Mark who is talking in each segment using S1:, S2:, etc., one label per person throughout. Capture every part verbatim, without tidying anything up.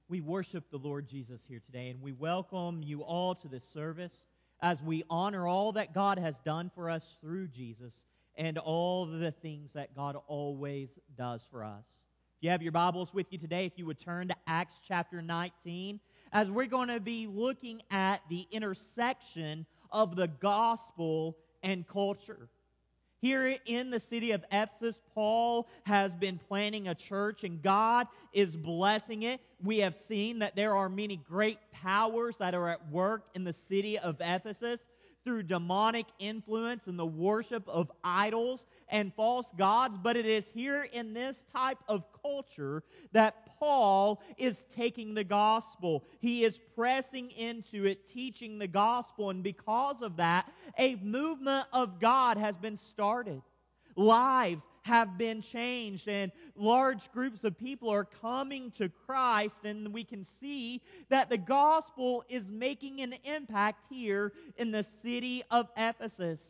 S1: We worship the Lord Jesus here today, and we welcome you all to this service as we honor all that God has done for us through Jesus and all the things that God always does for us. If you have your Bibles with you today, if you would turn to Acts chapter nineteen, as we're going to be looking at the intersection of the gospel and culture. Here in the city of Ephesus, Paul has been planning a church, and God is blessing it. We have seen that there are many great powers that are at work in the city of Ephesus through demonic influence and the worship of idols and false gods. But it is here in this type of culture that Paul is taking the gospel. He is pressing into it, teaching the gospel, and because of that, a movement of God has been started. Lives have been changed, and large groups of people are coming to Christ, and we can see that the gospel is making an impact here in the city of Ephesus.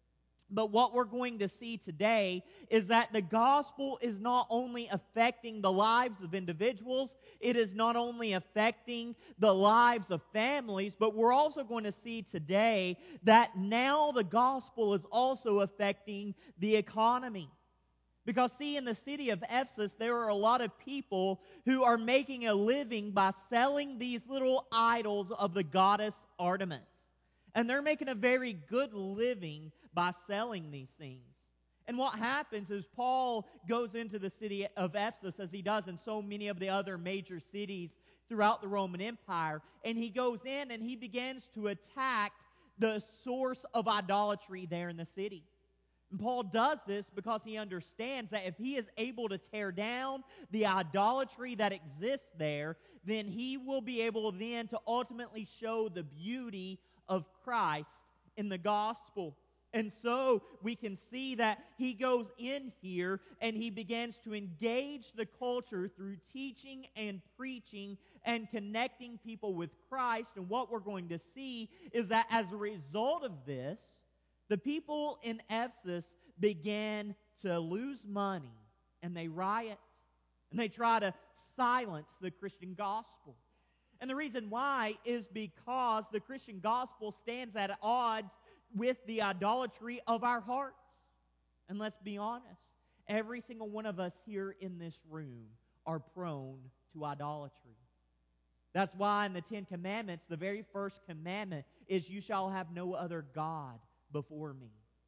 S1: But what we're going to see today is that the gospel is not only affecting the lives of individuals, it is not only affecting the lives of families, but we're also going to see today that now the gospel is also affecting the economy. Because, see, in the city of Ephesus, there are a lot of people who are making a living by selling these little idols of the goddess Artemis. And they're making a very good living by selling these things. And what happens is Paul goes into the city of Ephesus, as he does in so many of the other major cities throughout the Roman Empire, and he goes in and he begins to attack the source of idolatry there in the city. And Paul does this because he understands that if he is able to tear down the idolatry that exists there, then he will be able then to ultimately show the beauty of Christ in the gospel. And so we can see that he goes in here and he begins to engage the culture through teaching and preaching and connecting people with Christ. And what we're going to see is that as a result of this, the people in Ephesus began to lose money, and they riot, and they try to silence the Christian gospel. And the reason why is because the Christian gospel stands at odds with the idolatry of our hearts. And let's be honest, every single one of us here in this room are prone to idolatry. That's why in the Ten Commandments, the very first commandment is, "You shall have no other God before me."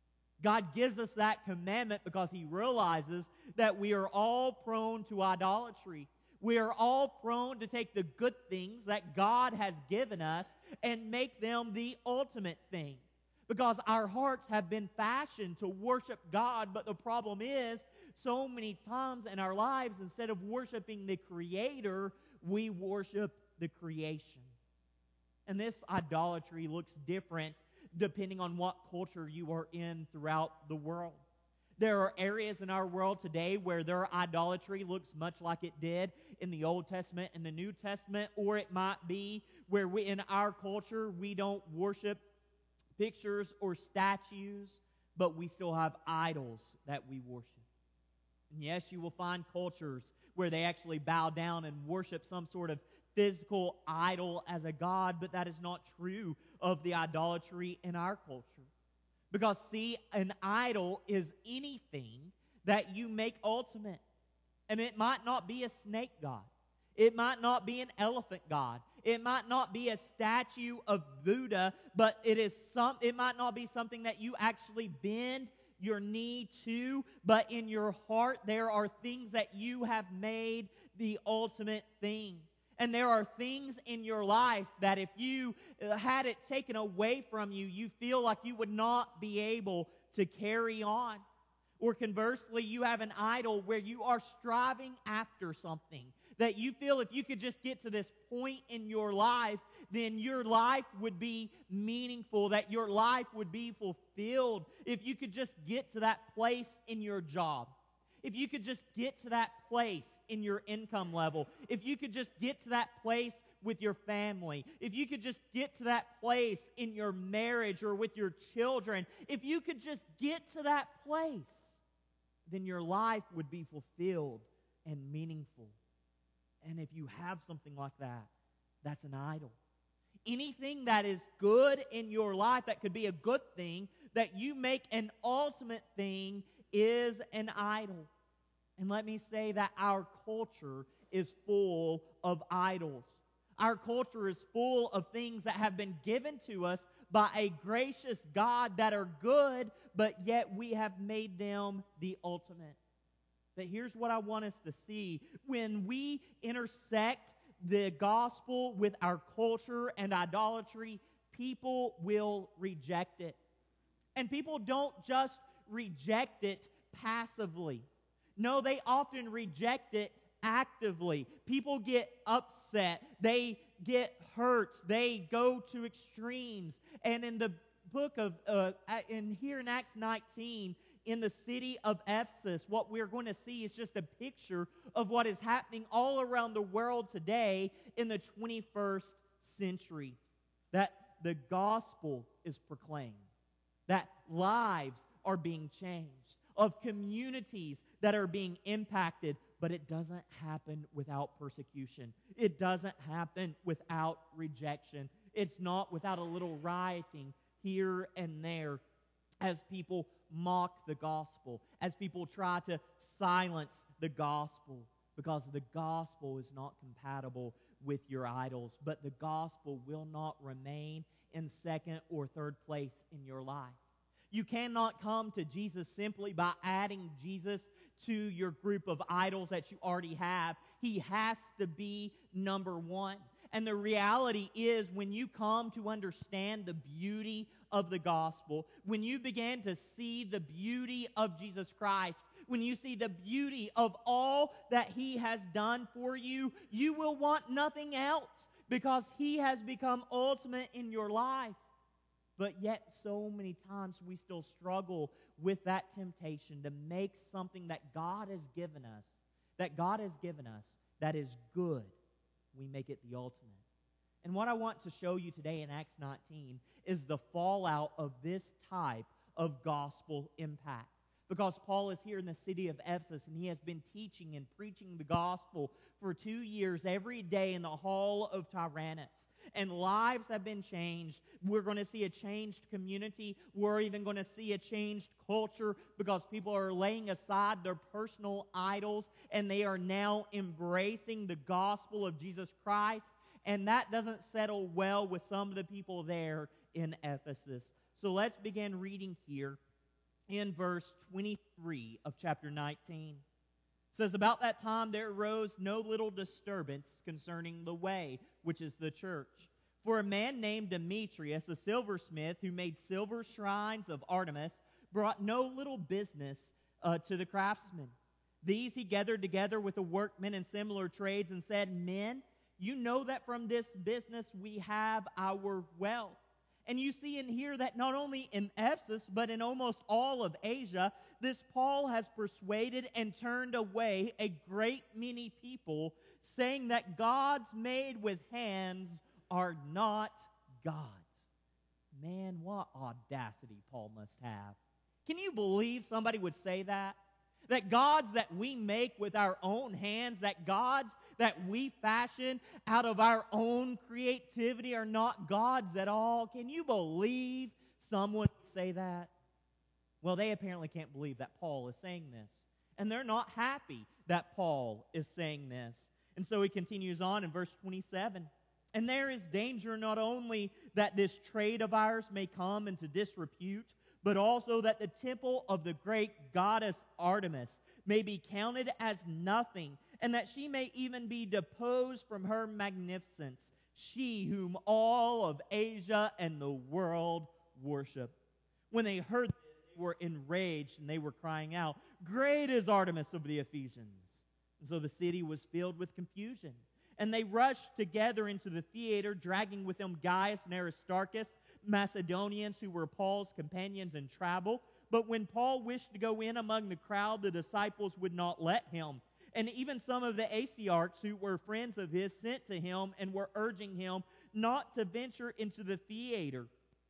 S1: God gives us that commandment because He realizes that we are all prone to idolatry. We are all prone to take the good things that God has given us and make them the ultimate thing. Because our hearts have been fashioned to worship God, but the problem is, so many times in our lives, instead of worshiping the Creator, we worship the creation. And this idolatry looks different depending on what culture you are in throughout the world. There are areas in our world today where their idolatry looks much like it did in the Old Testament and the New Testament, or it might be where we, in our culture, we don't worship pictures or statues, but we still have idols that we worship. And yes, you will find cultures where they actually bow down and worship some sort of physical idol as a god, but that is not true of the idolatry in our culture. Because, see, an idol is anything that you make ultimate. And it might not be a snake god. It might not be an elephant god. It might not be a statue of Buddha, but it is some. It might not be something that you actually bend your knee to, but in your heart there are things that you have made the ultimate thing. And there are things in your life that if you had it taken away from you, you feel like you would not be able to carry on. Or conversely, you have an idol where you are striving after something that you feel if you could just get to this point in your life, then your life would be meaningful, that your life would be fulfilled. If you could just get to that place in your job. If you could just get to that place in your income level, if you could just get to that place with your family, if you could just get to that place in your marriage or with your children, if you could just get to that place, then your life would be fulfilled and meaningful. And if you have something like that, that's an idol. Anything that is good in your life that could be a good thing, that you make an ultimate thing, is an idol. And let me say that our culture is full of idols. Our culture is full of things that have been given to us by a gracious God that are good, but yet we have made them the ultimate. But here's what I want us to see. When we intersect the gospel with our culture and idolatry, people will reject it. And people don't just reject it passively. No, they often reject it actively. People get upset. They get hurt. They go to extremes. And in the book of, uh, in here in Acts nineteen, in the city of Ephesus, what we're going to see is just a picture of what is happening all around the world today in the twenty-first century. That the gospel is proclaimed, that lives are being changed, of communities that are being impacted, but it doesn't happen without persecution. It doesn't happen without rejection. It's not without a little rioting here and there as people mock the gospel, as people try to silence the gospel, because the gospel is not compatible with your idols, but the gospel will not remain in second or third place in your life. You cannot come to Jesus simply by adding Jesus to your group of idols that you already have. He has to be number one. And the reality is, when you come to understand the beauty of the gospel, when you begin to see the beauty of Jesus Christ, when you see the beauty of all that He has done for you, you will want nothing else, because He has become ultimate in your life. But yet, so many times we still struggle with that temptation to make something that God has given us, that God has given us, that is good, we make it the ultimate. And what I want to show you today in Acts nineteen is the fallout of this type of gospel impact. Because Paul is here in the city of Ephesus, and he has been teaching and preaching the gospel for two years every day in the hall of Tyrannus. And lives have been changed. We're going to see a changed community. We're even going to see a changed culture, because people are laying aside their personal idols, and they are now embracing the gospel of Jesus Christ. And that doesn't settle well with some of the people there in Ephesus. So let's begin reading here in verse twenty-three of chapter nineteen. It says, "About that time there arose no little disturbance concerning the way, which is the church. For a man named Demetrius, a silversmith, who made silver shrines of Artemis, brought no little business uh, to the craftsmen. These he gathered together with the workmen in similar trades, and said, 'Men, you know that from this business we have our wealth.' And you see and hear that not only in Ephesus, but in almost all of Asia, this Paul has persuaded and turned away a great many people, saying that gods made with hands are not gods." Man, what audacity Paul must have. Can you believe somebody would say that? That gods that we make with our own hands, that gods that we fashion out of our own creativity are not gods at all. Can you believe someone would say that? Well, they apparently can't believe that Paul is saying this. And they're not happy that Paul is saying this. And so he continues on in verse twenty-seven. "And there is danger not only that this trade of ours may come into disrepute, but also that the temple of the great goddess Artemis may be counted as nothing, and that she may even be deposed from her magnificence, she whom all of Asia and the world worship." When they heard this, they were enraged, and they were crying out, "Great is Artemis of the Ephesians." And so the city was filled with confusion. And they rushed together into the theater, dragging with them Gaius and Aristarchus, Macedonians who were Paul's companions in travel. But when Paul wished to go in among the crowd, the disciples would not let him. And even some of the Asiarchs, who were friends of his, sent to him and were urging him not to venture into the theater.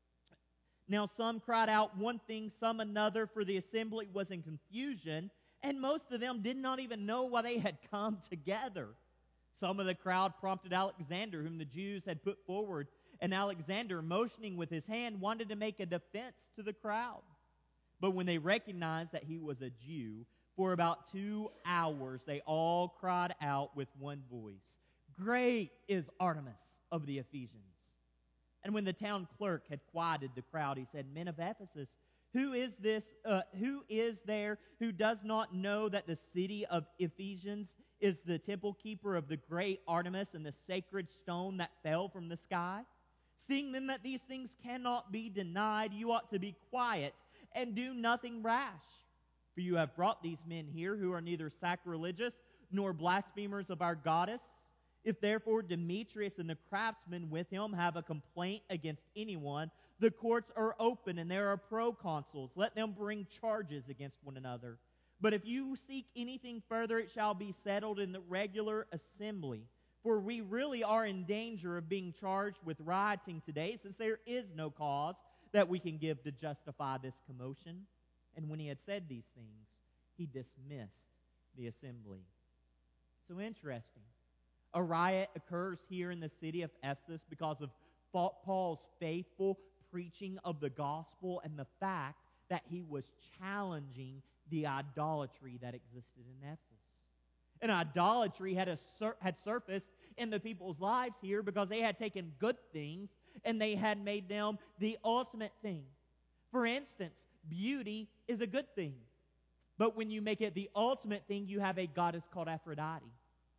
S1: Now some cried out one thing, some another, for the assembly was in confusion, and most of them did not even know why they had come together. Some of the crowd prompted Alexander, whom the Jews had put forward, and Alexander, motioning with his hand, wanted to make a defense to the crowd. But when they recognized that he was a Jew, for about two hours they all cried out with one voice, "Great is Artemis of the Ephesians." And when the town clerk had quieted the crowd, he said, "Men of Ephesus, who is this? Uh, who is there who does not know that the city of Ephesians is the temple keeper of the great Artemis and the sacred stone that fell from the sky? Seeing then that these things cannot be denied, you ought to be quiet and do nothing rash. For you have brought these men here who are neither sacrilegious nor blasphemers of our goddess. If therefore Demetrius and the craftsmen with him have a complaint against anyone, the courts are open and there are proconsuls. Let them bring charges against one another. But if you seek anything further, it shall be settled in the regular assembly. For we really are in danger of being charged with rioting today, since there is no cause that we can give to justify this commotion." And when he had said these things, he dismissed the assembly. So interesting. A riot occurs here in the city of Ephesus because of Paul's faithful preaching of the gospel and the fact that he was challenging the idolatry that existed in Ephesus. And idolatry had, a sur- had surfaced in the people's lives here because they had taken good things and they had made them the ultimate thing. For instance, beauty is a good thing. But when you make it the ultimate thing, you have a goddess called Aphrodite.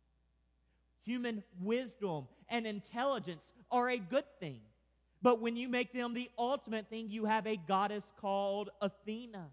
S1: Human wisdom and intelligence are a good thing. But when you make them the ultimate thing, you have a goddess called Athena.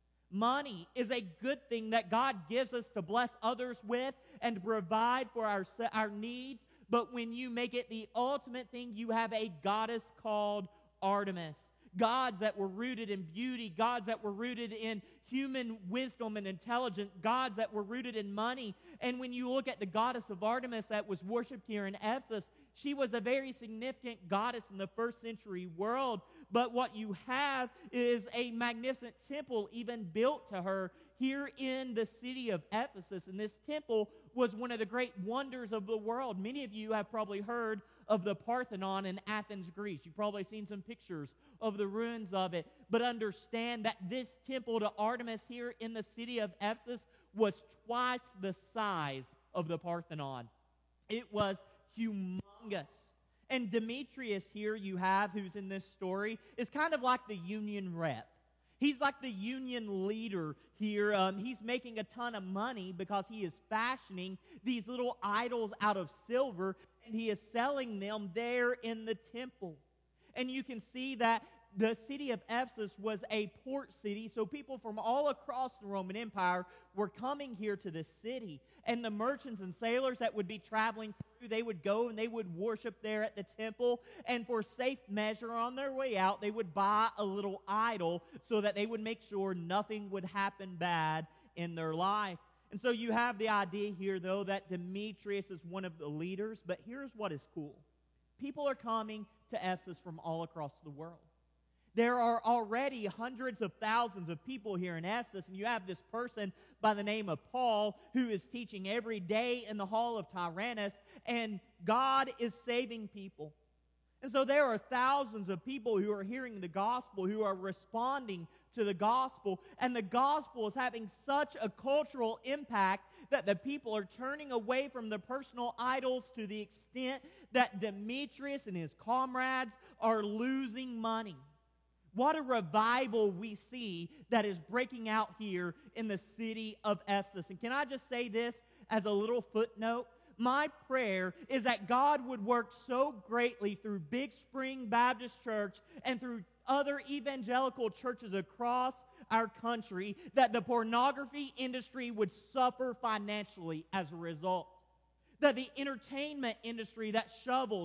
S1: Money is a good thing that God gives us to bless others with and to provide for our, our needs. But when you make it the ultimate thing, you have a goddess called Artemis. Gods that were rooted in beauty, gods that were rooted in human wisdom and intelligence, gods that were rooted in money. And when you look at the goddess of Artemis that was worshipped here in Ephesus, she was a very significant goddess in the first century world. But what you have is a magnificent temple even built to her here in the city of Ephesus. And this temple was one of the great wonders of the world. Many of you have probably heard of the Parthenon in Athens, Greece. You've probably seen some pictures of the ruins of it. But understand that this temple to Artemis here in the city of Ephesus was twice the size of the Parthenon. It was humongous. And Demetrius here you have, who's in this story, is kind of like the union rep. He's like the union leader here. Um, he's making a ton of money because he is fashioning these little idols out of silver, and he is selling them there in the temple. And you can see that the city of Ephesus was a port city, so people from all across the Roman Empire were coming here to this city. And the merchants and sailors that would be traveling through, they would go and they would worship there at the temple. And for safe measure on their way out, they would buy a little idol so that they would make sure nothing would happen bad in their life. And so you have the idea here, though, that Demetrius is one of the leaders. But here's what is cool. People are coming to Ephesus from all across the world. There are already hundreds of thousands of people here in Ephesus, and you have this person by the name of Paul who is teaching every day in the hall of Tyrannus, and God is saving people. And so there are thousands of people who are hearing the gospel, who are responding to the gospel, and the gospel is having such a cultural impact that the people are turning away from the personal idols to the extent that Demetrius and his comrades are losing money. What a revival we see that is breaking out here in the city of Ephesus. And can I just say this as a little footnote? My prayer is that God would work so greatly through Big Spring Baptist Church and through other evangelical churches across our country that the pornography industry would suffer financially as a result. That the entertainment industry that shovels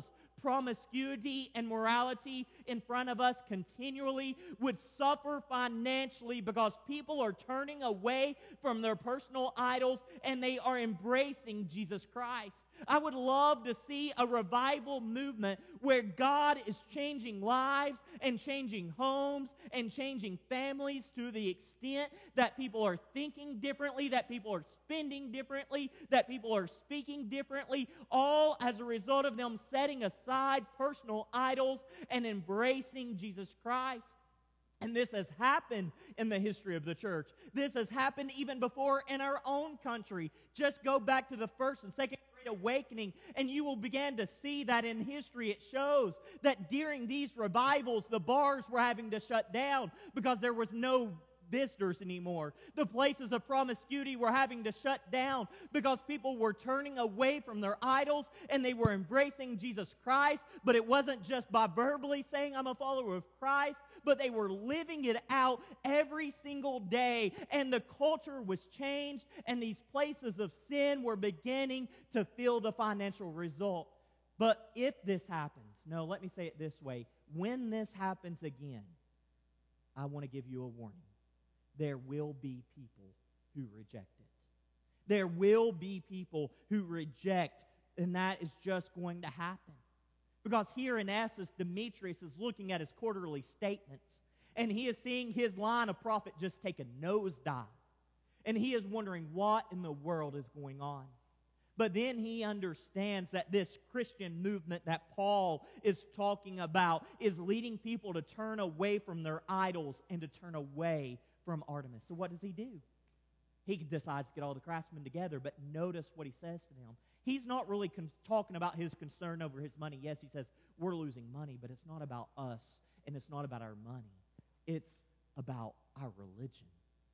S1: promiscuity and morality in front of us continually would suffer financially because people are turning away from their personal idols and they are embracing Jesus Christ. I would love to see a revival movement where God is changing lives and changing homes and changing families to the extent that people are thinking differently, that people are spending differently, that people are speaking differently, all as a result of them setting aside personal idols and embracing Jesus Christ. And this has happened in the history of the church. This has happened even before in our own country. Just go back to the first and second Great Awakening, and you will begin to see that in history it shows that during these revivals, the bars were having to shut down because there was no visitors anymore. The places of promiscuity were having to shut down because people were turning away from their idols and they were embracing Jesus Christ. But it wasn't just by verbally saying, I'm a follower of Christ, but they were living it out every single day. And the culture was changed, and these places of sin were beginning to feel the financial result. But if this happens, no, let me say it this way. When this happens again, I want to give you a warning. There will be people who reject it. There will be people who reject, and that is just going to happen. Because here in Ephesus, Demetrius is looking at his quarterly statements, and he is seeing his line of profit just take a nosedive. And he is wondering what in the world is going on. But then he understands that this Christian movement that Paul is talking about is leading people to turn away from their idols and to turn away from Artemis. So what does he do? He decides to get all the craftsmen together, but notice what he says to them. He's not really con- talking about his concern over his money. Yes, he says, we're losing money, but it's not about us, and it's not about our money. It's about our religion.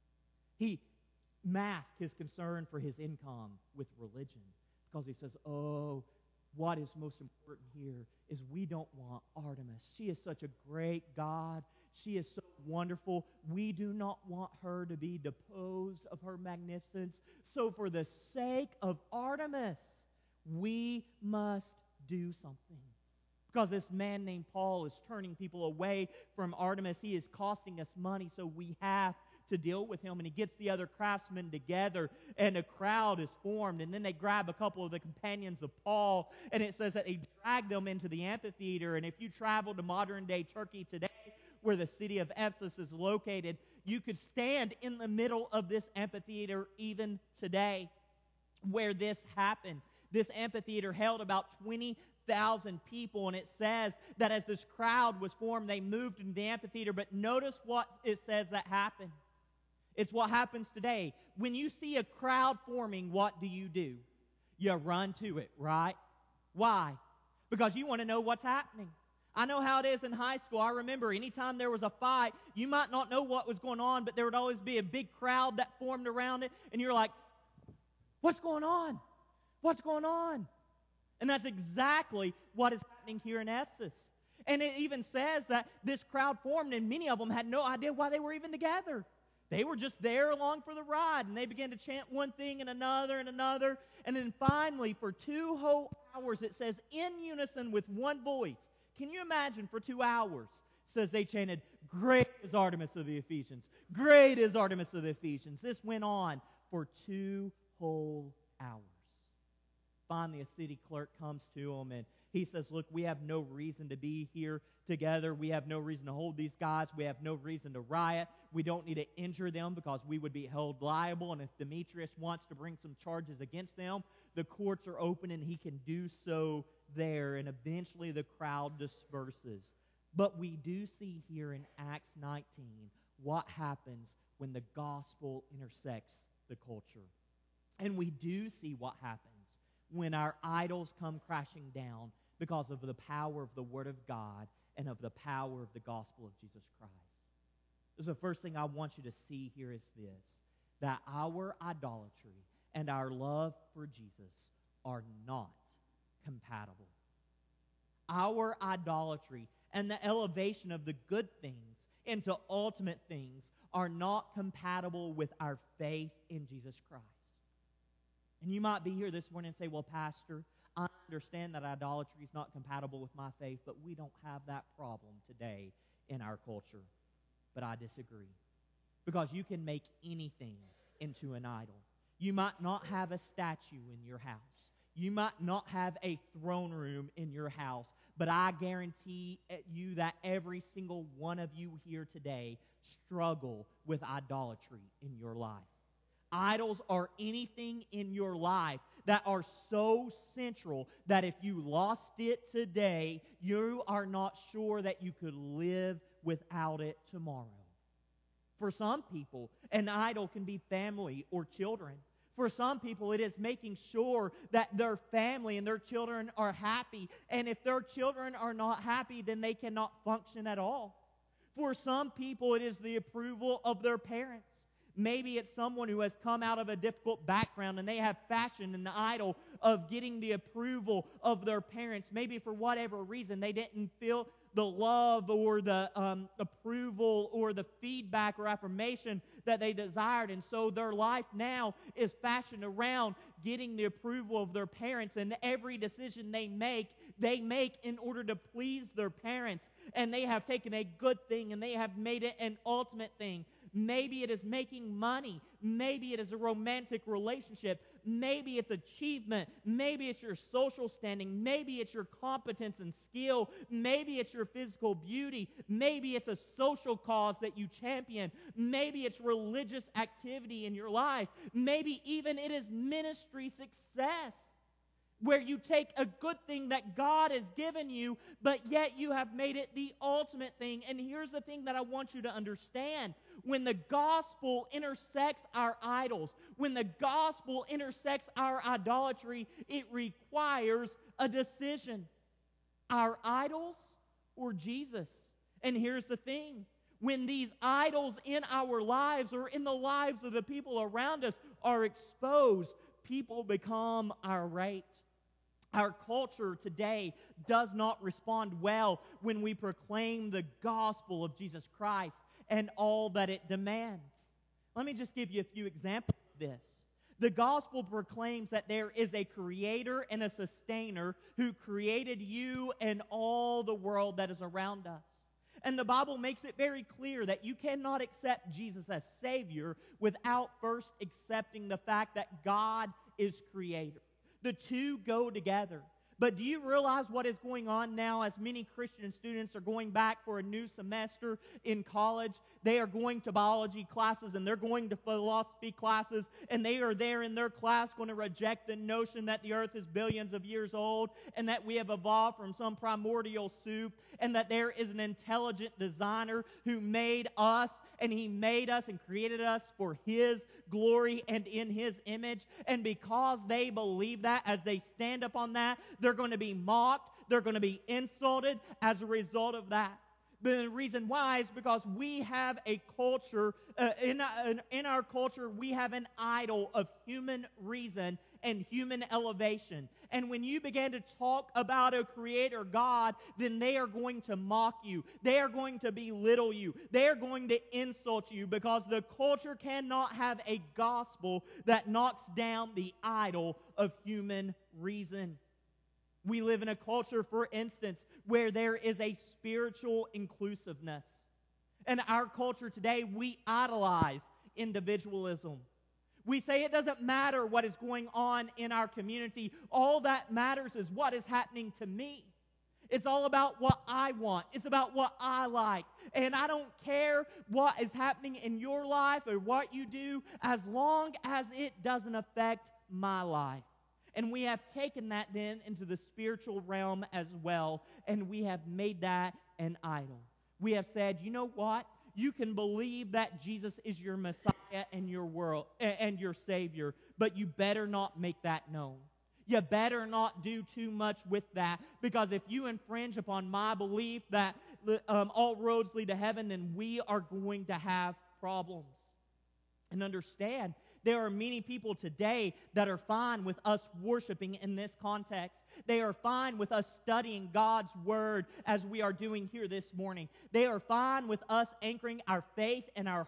S1: He masked his concern for his income with religion because he says, oh, what is most important here is we don't want Artemis. She is such a great god. She is so wonderful. We do not want her to be deposed of her magnificence. So for the sake of Artemis, we must do something. Because this man named Paul is turning people away from Artemis. He is costing us money, so we have to deal with him. And he gets the other craftsmen together, and a crowd is formed. And then they grab a couple of the companions of Paul, and it says that they drag them into the amphitheater. And if you travel to modern-day Turkey today, where the city of Ephesus is located, you could stand in the middle of this amphitheater even today where this happened. This amphitheater held about twenty thousand people, and it says that as this crowd was formed, they moved into the amphitheater. But notice what it says that happened. It's what happens today. When you see a crowd forming, what do you do? You run to it, right? Why? Because you want to know what's happening. I know how it is in high school. I remember anytime there was a fight, you might not know what was going on, but there would always be a big crowd that formed around it, and you're like, what's going on? What's going on? And that's exactly what is happening here in Ephesus. And it even says that this crowd formed, and many of them had no idea why they were even together. They were just there along for the ride, and they began to chant one thing and another and another. And then finally, for two whole hours, it says in unison with one voice. Can you imagine for two hours? It says they chanted, great is Artemis of the Ephesians. Great is Artemis of the Ephesians. This went on for two whole hours. Finally, a city clerk comes to him, and he says, look, we have no reason to be here together. We have no reason to hold these guys. We have no reason to riot. We don't need to injure them because we would be held liable. And if Demetrius wants to bring some charges against them, the courts are open and he can do so there. And eventually the crowd disperses. But we do see here in Acts nineteen what happens when the gospel intersects the culture. And we do see what happens when our idols come crashing down because of the power of the Word of God and of the power of the gospel of Jesus Christ. So the first thing I want you to see here is this, that our idolatry and our love for Jesus are not compatible. Our idolatry and the elevation of the good things into ultimate things are not compatible with our faith in Jesus Christ. And you might be here this morning and say, well, Pastor, I understand that idolatry is not compatible with my faith, but we don't have that problem today in our culture. But I disagree. Because you can make anything into an idol. You might not have a statue in your house. You might not have a throne room in your house, but I guarantee you that every single one of you here today struggle with idolatry in your life. Idols are anything in your life that are so central that if you lost it today, you are not sure that you could live without it tomorrow. For some people, an idol can be family or children. For some people, it is making sure that their family and their children are happy. And if their children are not happy, then they cannot function at all. For some people, it is the approval of their parents. Maybe it's someone who has come out of a difficult background and they have fashioned an idol of getting the approval of their parents. Maybe for whatever reason, they didn't feel the love or the um, approval or the feedback or affirmation that they desired. And so their life now is fashioned around getting the approval of their parents. And every decision they make, they make in order to please their parents. And they have taken a good thing and they have made it an ultimate thing. Maybe it is making money. Maybe it is a romantic relationship. Maybe it's achievement. Maybe it's your social standing. Maybe it's your competence and skill. Maybe it's your physical beauty. Maybe it's a social cause that you champion. Maybe it's religious activity in your life. Maybe even it is ministry success, where you take a good thing that God has given you, but yet you have made it the ultimate thing. And here's the thing that I want you to understand. When the gospel intersects our idols, when the gospel intersects our idolatry, it requires a decision. Our idols or Jesus? And here's the thing. When these idols in our lives or in the lives of the people around us are exposed, people become irate. Our culture today does not respond well when we proclaim the gospel of Jesus Christ and all that it demands. Let me just give you a few examples of this. The gospel proclaims that there is a creator and a sustainer who created you and all the world that is around us. And the Bible makes it very clear that you cannot accept Jesus as Savior without first accepting the fact that God is creator. The two go together. But do you realize what is going on now as many Christian students are going back for a new semester in college? They are going to biology classes and they're going to philosophy classes, and they are there in their class going to reject the notion that the earth is billions of years old and that we have evolved from some primordial soup and that there is an intelligent designer who made us, and he made us and created us for his glory and in his image. And because they believe that, as they stand up on that, they're going to be mocked, they're going to be insulted as a result of that. But the reason why is because we have a culture, uh, in, uh, in our culture, we have an idol of human reason and human elevation. And when you begin to talk about a creator God, then they are going to mock you. They are going to belittle you. They are going to insult you, because the culture cannot have a gospel that knocks down the idol of human reason. We live in a culture, for instance, where there is a spiritual inclusiveness. In our culture today, we idolize individualism. We say it doesn't matter what is going on in our community. All that matters is what is happening to me. It's all about what I want. It's about what I like. And I don't care what is happening in your life or what you do, as long as it doesn't affect my life. And we have taken that then into the spiritual realm as well, and we have made that an idol. We have said, you know what? You can believe that Jesus is your Messiah and your world and your Savior, but you better not make that known. You better not do too much with that, because if you infringe upon my belief that um, all roads lead to heaven, then we are going to have problems. And understand, there are many people today that are fine with us worshiping in this context. They are fine with us studying God's Word as we are doing here this morning. They are fine with us anchoring our faith and our hope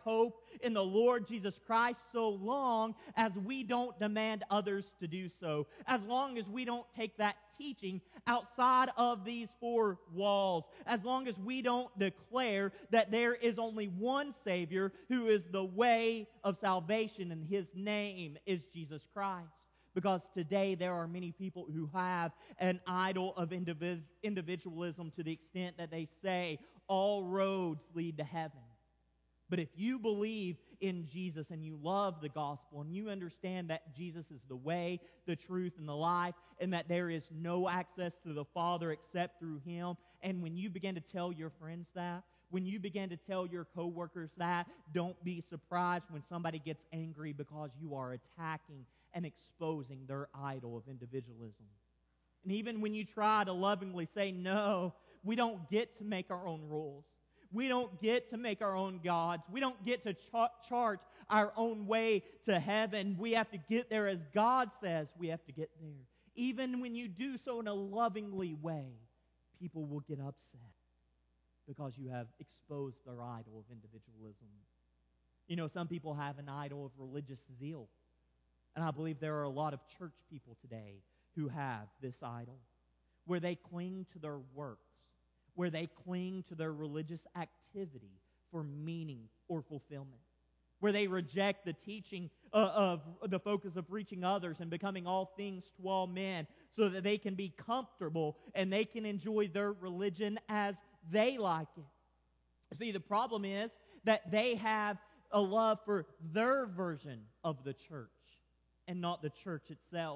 S1: in the Lord Jesus Christ so long as we don't demand others to do so, as long as we don't take that teaching outside of these four walls, as long as we don't declare that there is only one Savior who is the way of salvation and His name is Jesus Christ. Because today there are many people who have an idol of individ- individualism to the extent that they say all roads lead to heaven. But if you believe in Jesus and you love the gospel and you understand that Jesus is the way, the truth, and the life, and that there is no access to the Father except through Him, and when you begin to tell your friends that, when you begin to tell your coworkers that, don't be surprised when somebody gets angry because you are attacking and exposing their idol of individualism. And even when you try to lovingly say, no, we don't get to make our own rules. We don't get to make our own gods. We don't get to ch- chart our own way to heaven. We have to get there as God says we have to get there. Even when you do so in a lovingly way, people will get upset because you have exposed their idol of individualism. You know, some people have an idol of religious zeal. And I believe there are a lot of church people today who have this idol, where they cling to their works, where they cling to their religious activity for meaning or fulfillment, where they reject the teaching uh, of the focus of reaching others and becoming all things to all men so that they can be comfortable and they can enjoy their religion as they like it. See, the problem is that they have a love for their version of the church and not the church itself.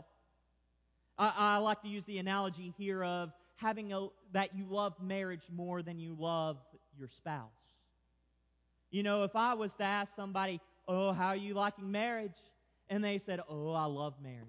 S1: I, I like to use the analogy here of having a, that you love marriage more than you love your spouse. You know, if I was to ask somebody, oh, how are you liking marriage? And they said, oh, I love marriage.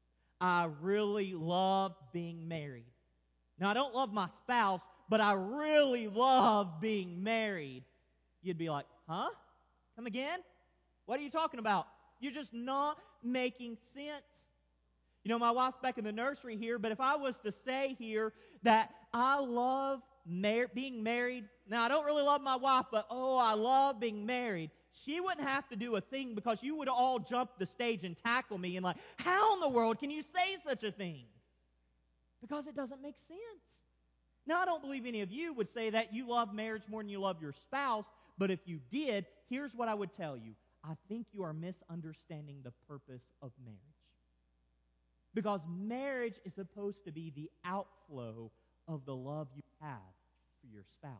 S1: I really love being married. Now, I don't love my spouse, but I really love being married. You'd be like, huh? Come again? What are you talking about? You're just not making sense. You know, my wife's back in the nursery here, but if I was to say here that I love mar- being married, now I don't really love my wife, but oh, I love being married, she wouldn't have to do a thing because you would all jump the stage and tackle me and like, how in the world can you say such a thing? Because it doesn't make sense. Now, I don't believe any of you would say that you love marriage more than you love your spouse, but if you did, here's what I would tell you. I think you are misunderstanding the purpose of marriage. Because marriage is supposed to be the outflow of the love you have for your spouse.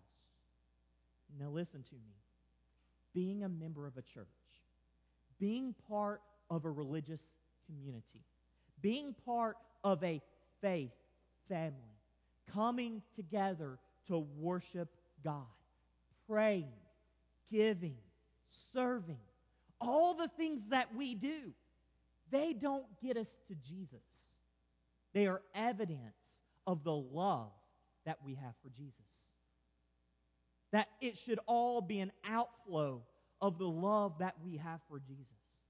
S1: Now listen to me. Being a member of a church, being part of a religious community, being part of a faith family, coming together to worship God, praying, giving, serving, all the things that we do, they don't get us to Jesus. They are evidence of the love that we have for Jesus. That it should all be an outflow of the love that we have for Jesus.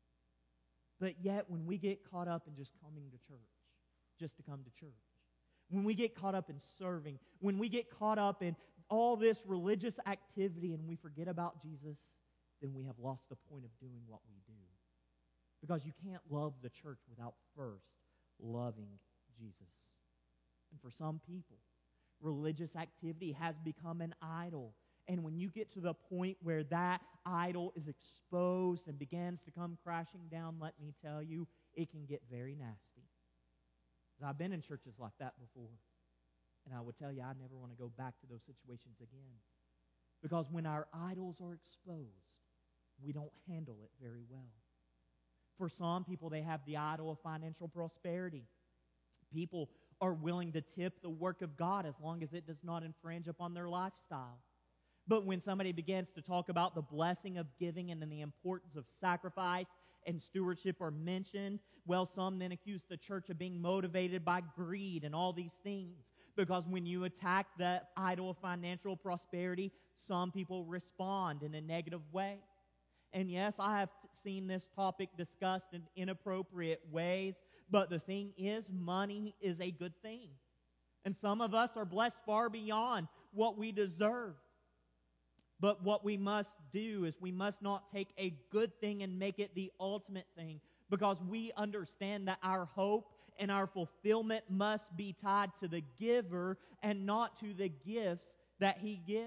S1: But yet, when we get caught up in just coming to church, just to come to church, when we get caught up in serving, when we get caught up in all this religious activity and we forget about Jesus, then we have lost the point of doing what we do. Because you can't love the church without first loving Jesus. And for some people, religious activity has become an idol. And when you get to the point where that idol is exposed and begins to come crashing down, let me tell you, it can get very nasty. Because I've been in churches like that before. And I would tell you, I never want to go back to those situations again. Because when our idols are exposed, we don't handle it very well. For some people, they have the idol of financial prosperity. People are willing to tip the work of God as long as it does not infringe upon their lifestyle. But when somebody begins to talk about the blessing of giving and the importance of sacrifice and stewardship are mentioned, well, some then accuse the church of being motivated by greed and all these things. Because when you attack the idol of financial prosperity, some people respond in a negative way. And yes, I have seen this topic discussed in inappropriate ways, but the thing is, money is a good thing. And some of us are blessed far beyond what we deserve. But what we must do is we must not take a good thing and make it the ultimate thing, because we understand that our hope and our fulfillment must be tied to the giver and not to the gifts that he gives.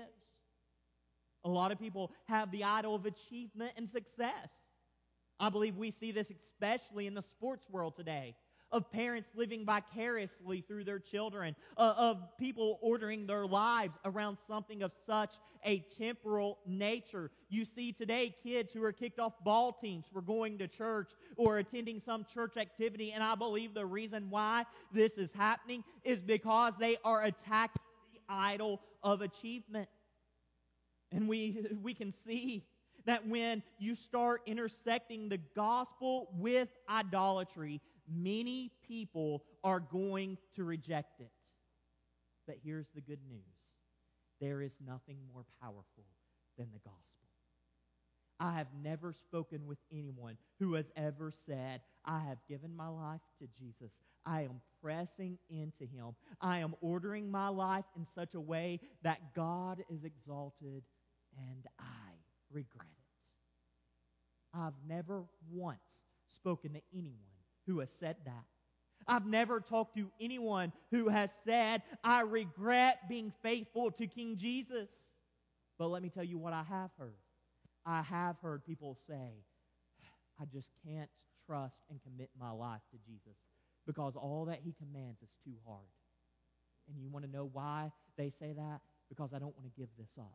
S1: A lot of people have the idol of achievement and success. I believe we see this especially in the sports world today, of parents living vicariously through their children, uh, of people ordering their lives around something of such a temporal nature. You see today kids who are kicked off ball teams for going to church or attending some church activity, and I believe the reason why this is happening is because they are attacking the idol of achievement. And we, we can see that when you start intersecting the gospel with idolatry, many people are going to reject it. But here's the good news. There is nothing more powerful than the gospel. I have never spoken with anyone who has ever said, I have given my life to Jesus. I am pressing into him. I am ordering my life in such a way that God is exalted and I regret it. I've never once spoken to anyone who has said that. I've never talked to anyone who has said, I regret being faithful to King Jesus. But let me tell you what I have heard. I have heard people say, I just can't trust and commit my life to Jesus because all that he commands is too hard. And you want to know why they say that? Because I don't want to give this up.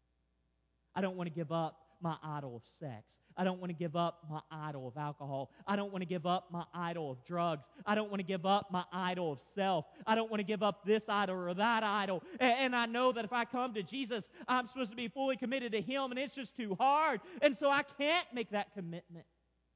S1: I don't want to give up my idol of sex. I don't want to give up my idol of alcohol. I don't want to give up my idol of drugs. I don't want to give up my idol of self. I don't want to give up this idol or that idol. And I know that if I come to Jesus, I'm supposed to be fully committed to him, and it's just too hard. And so I can't make that commitment.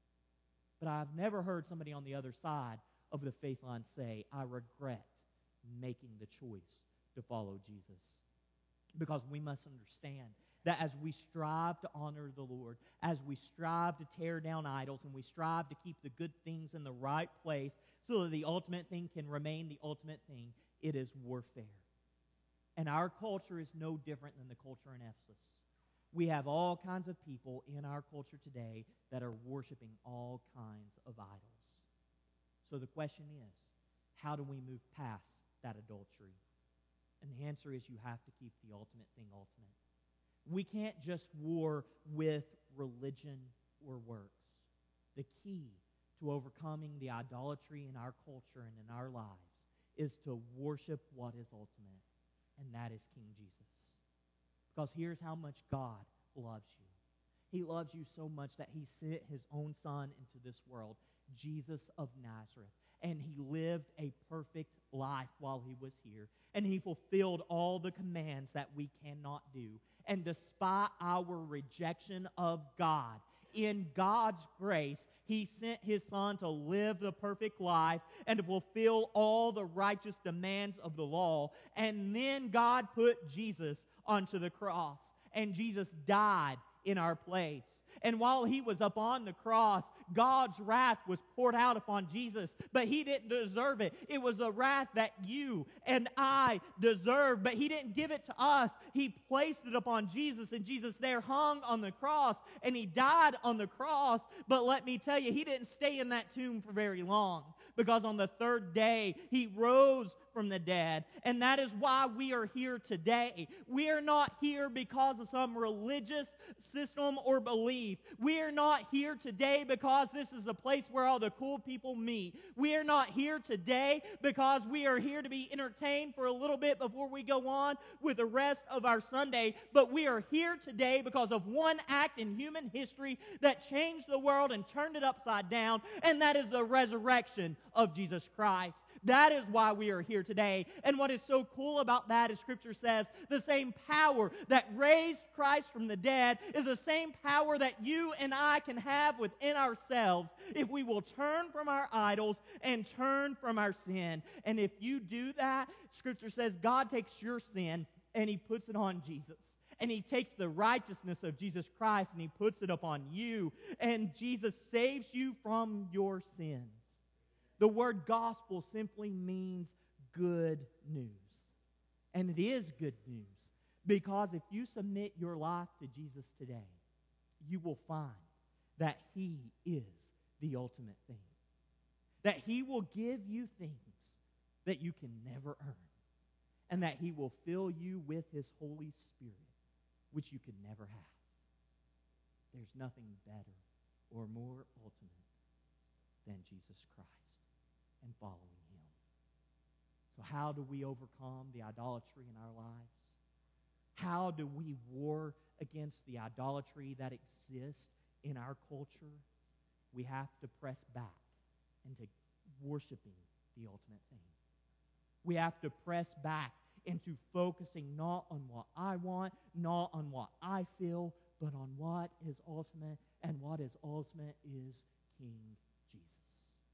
S1: But I've never heard somebody on the other side of the faith line say, I regret making the choice to follow Jesus. Because we must understand that as we strive to honor the Lord, as we strive to tear down idols, and we strive to keep the good things in the right place so that the ultimate thing can remain the ultimate thing, it is warfare. And our culture is no different than the culture in Ephesus. We have all kinds of people in our culture today that are worshiping all kinds of idols. So the question is, how do we move past that adultery? And the answer is you have to keep the ultimate thing ultimate. We can't just war with religion or works. The key to overcoming the idolatry in our culture and in our lives is to worship what is ultimate, and that is King Jesus. Because here's how much God loves you. He loves you so much that he sent his own son into this world, Jesus of Nazareth. And he lived a perfect life while he was here. And he fulfilled all the commands that we cannot do. And despite our rejection of God, in God's grace, he sent his son to live the perfect life and to fulfill all the righteous demands of the law. And then God put Jesus onto the cross. And Jesus died in our place. And while he was up on the cross, God's wrath was poured out upon Jesus, but he didn't deserve it. It was the wrath that you and I deserved, but he didn't give it to us. He placed it upon Jesus, and Jesus there hung on the cross, and he died on the cross. But let me tell you, he didn't stay in that tomb for very long, because on the third day, he rose from the dead. And that is why we are here today. We are not here because of some religious system or belief. We are not here today because this is the place where all the cool people meet. We are not here today because we are here to be entertained for a little bit before we go on with the rest of our Sunday. But we are here today because of one act in human history that changed the world and turned it upside down, and that is the resurrection of Jesus Christ. That is why we are here today. And what is so cool about that is Scripture says the same power that raised Christ from the dead is the same power that you and I can have within ourselves if we will turn from our idols and turn from our sin. And if you do that, Scripture says God takes your sin and he puts it on Jesus. And he takes the righteousness of Jesus Christ and he puts it upon you. And Jesus saves you from your sins. The word gospel simply means good news. And it is good news Because if you submit your life to Jesus today, you will find that He is the ultimate thing. That He will give you things that you can never earn. And that He will fill you with His Holy Spirit, which you could never have. There's nothing better or more ultimate than Jesus Christ and following Him. So how do we overcome the idolatry in our lives? How do we war against the idolatry that exists in our culture? We have to press back into worshiping the ultimate thing. We have to press back into focusing not on what I want, not on what I feel, but on what is ultimate, and what is ultimate is King Jesus.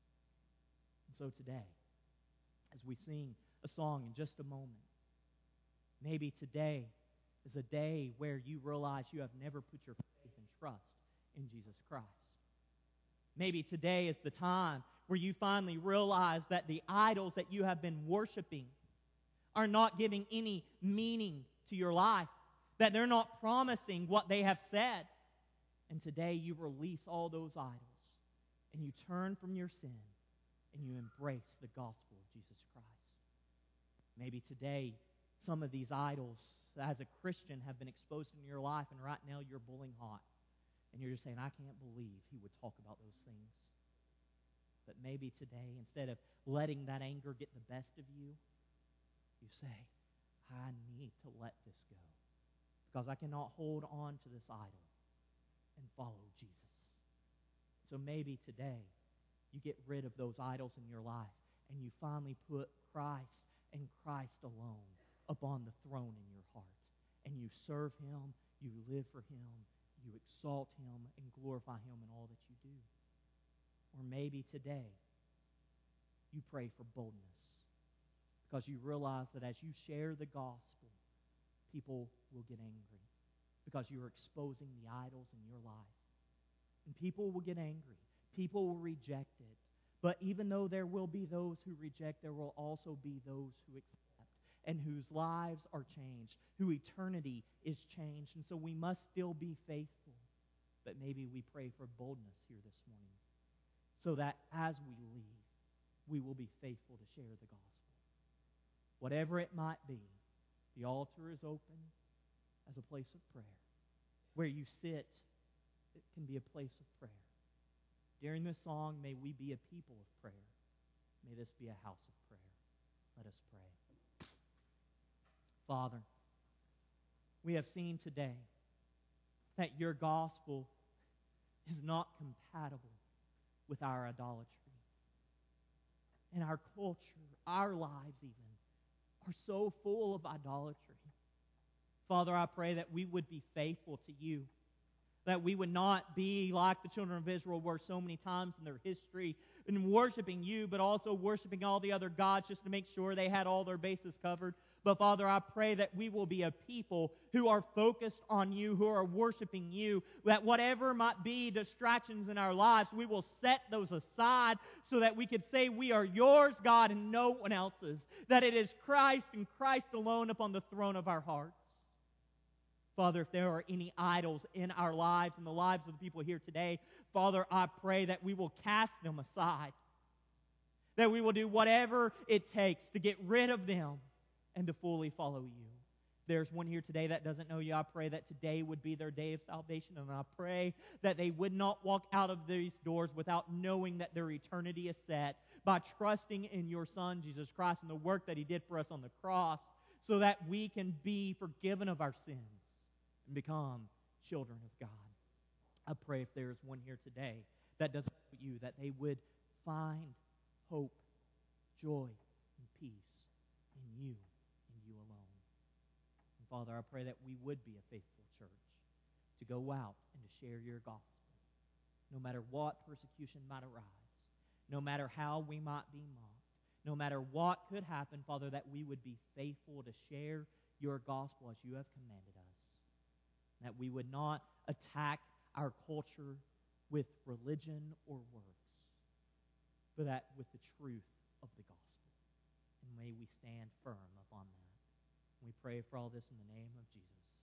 S1: And so today, as we sing a song in just a moment, maybe today is a day where you realize you have never put your faith and trust in Jesus Christ. Maybe today is the time where you finally realize that the idols that you have been worshiping are not giving any meaning to your life, that they're not promising what they have said. And today you release all those idols and you turn from your sin and you embrace the gospel of Jesus Christ. Maybe today some of these idols as a Christian have been exposed in your life, and right now you're boiling hot. And you're just saying, I can't believe he would talk about those things. But maybe today, instead of letting that anger get the best of you, you say, I need to let this go. Because I cannot hold on to this idol and follow Jesus. So maybe today, you get rid of those idols in your life, and you finally put Christ and Christ alone upon the throne in your heart. And you serve Him, you live for Him, you exalt Him and glorify Him in all that you do. Or maybe today, you pray for boldness because you realize that as you share the gospel, people will get angry because you are exposing the idols in your life. And people will get angry. People will reject it. But even though there will be those who reject, there will also be those who accept and whose lives are changed, whose eternity is changed. And so we must still be faithful. But maybe we pray for boldness here this morning so that as we leave, we will be faithful to share the gospel. Whatever it might be, the altar is open as a place of prayer. Where you sit, it can be a place of prayer. During this song, may we be a people of prayer. May this be a house of prayer. Let us pray. Father, we have seen today that your gospel is not compatible with our idolatry. And our culture, our lives even, are so full of idolatry. Father, I pray that we would be faithful to you, that we would not be like the children of Israel were so many times in their history in worshiping you, but also worshiping all the other gods just to make sure they had all their bases covered. But Father, I pray that we will be a people who are focused on you, who are worshiping you, that whatever might be distractions in our lives, we will set those aside so that we could say we are yours, God, and no one else's, that it is Christ and Christ alone upon the throne of our hearts. Father, if there are any idols in our lives and the lives of the people here today, Father, I pray that we will cast them aside, that we will do whatever it takes to get rid of them and to fully follow you. If there's one here today that doesn't know you, I pray that today would be their day of salvation, and I pray that they would not walk out of these doors without knowing that their eternity is set by trusting in your Son, Jesus Christ, and the work that He did for us on the cross so that we can be forgiven of our sins and become children of God. I pray if there is one here today that doesn't know you, that they would find hope, joy, and peace in you and you alone. And Father, I pray that we would be a faithful church to go out and to share your gospel, no matter what persecution might arise, no matter how we might be mocked, no matter what could happen, Father, that we would be faithful to share your gospel as you have commanded us. That we would not attack our culture with religion or works, but that with the truth of the gospel. And may we stand firm upon that. We pray for all this in the name of Jesus.